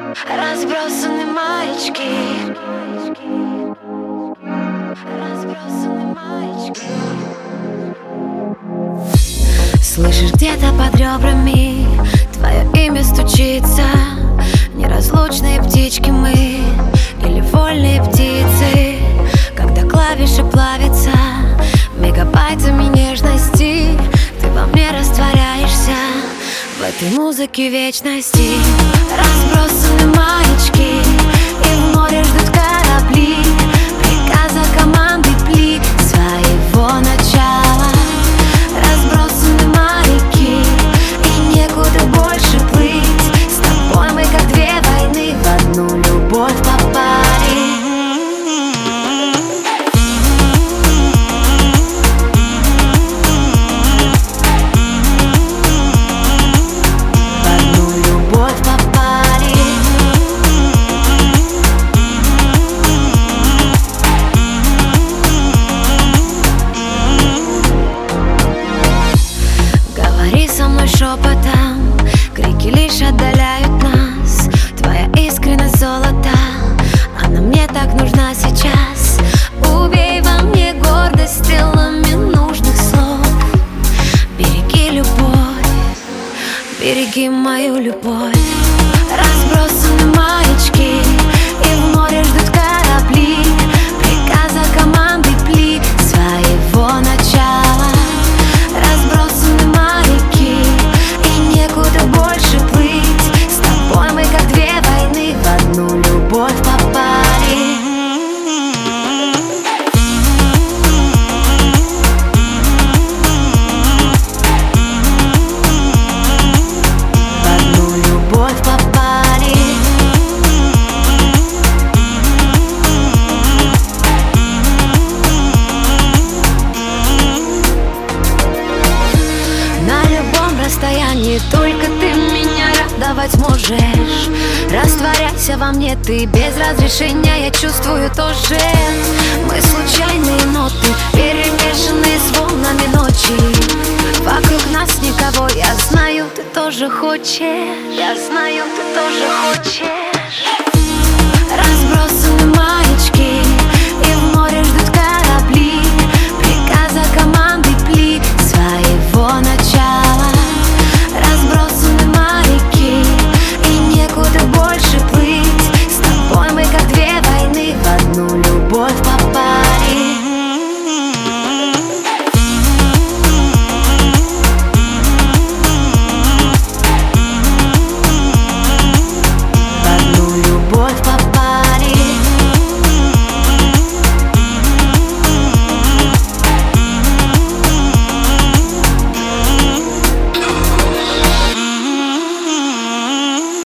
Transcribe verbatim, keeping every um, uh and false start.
Разбросаны маечки, разбросаны маечки. Слышишь, где-то под ребрами твое имя стучится. Неразлучные птички мы или вольные птицы, когда клавиши плавятся мегабайтами нежности. Ты во мне растворяешься в этой музыке вечности. Разбросаны маячки, и в море ждут корабли приказа команды пли своего начала. Разбросаны моряки, и некуда больше плыть. С тобой мы как две войны в одну любовь попали. Шепотом крики лишь отдаляют нас. Твоя искренность золота, она мне так нужна сейчас. Убей во мне гордость стрелами нужных слов. Береги любовь, береги мою любовь. Разбросаны маячки, и в море ждут корабли приказа команды пли своего начала. Разбросаны моряки, некуда больше плыть. С тобой мы как две войны в одну любовь попали. В одну любовь попали. На любом расстоянии только ты меня радовать можешь. Растворяйся во мне ты без разрешения, я чувствую тоже. Мы случайные ноты, перемешанные с волнами ночи. Вокруг нас никого, я знаю, ты тоже хочешь. Я знаю, ты тоже хочешь.